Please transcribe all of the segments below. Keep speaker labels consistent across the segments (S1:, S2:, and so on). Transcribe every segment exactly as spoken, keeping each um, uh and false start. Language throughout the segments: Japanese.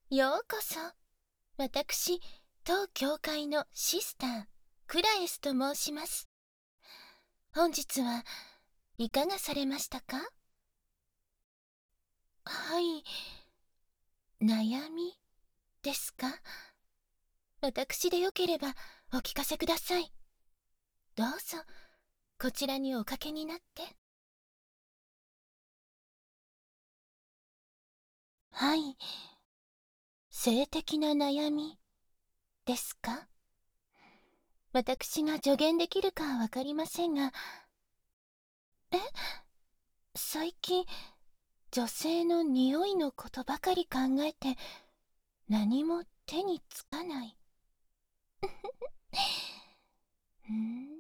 S1: ようこそ。私、当教会のシスター、クラエスと申します。本日はいかがされましたか？はい、悩みですか？私でよければお聞かせください。どうぞ、こちらにおかけになって。はい、性的な悩みですか？私が助言できるかはわかりませんが、え、最近、女性の匂いのことばかり考えて何も手につかない。ん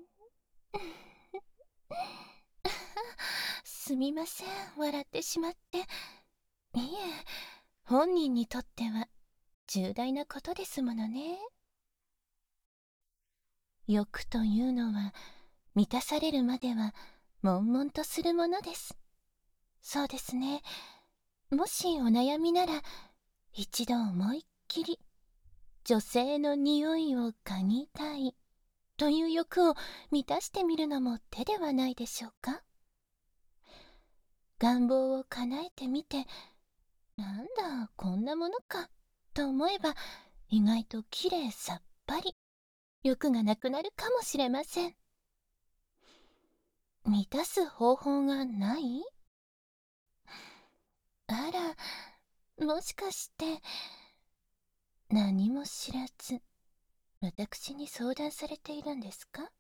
S1: すみません、笑ってしまって。いえ、本人にとっては重大なことですものね。欲というのは満たされるまでは悶々とするものです。そうですね。もしお悩みなら一度思いっきり女性の匂いを嗅ぎたいという欲を満たしてみるのも手ではないでしょうか。願望を叶えてみて、なんだこんなものかと思えば意外ときれいさっぱり欲がなくなるかもしれません。満たす方法がない？あら、もしかして何も知らず私に相談されているんですか？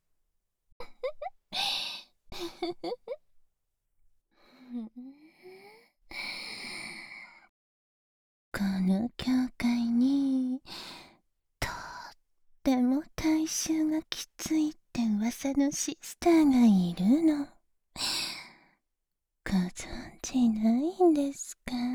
S1: この教会にとっても体臭がきついって噂のシスターがいるの。ご存知ないんですか？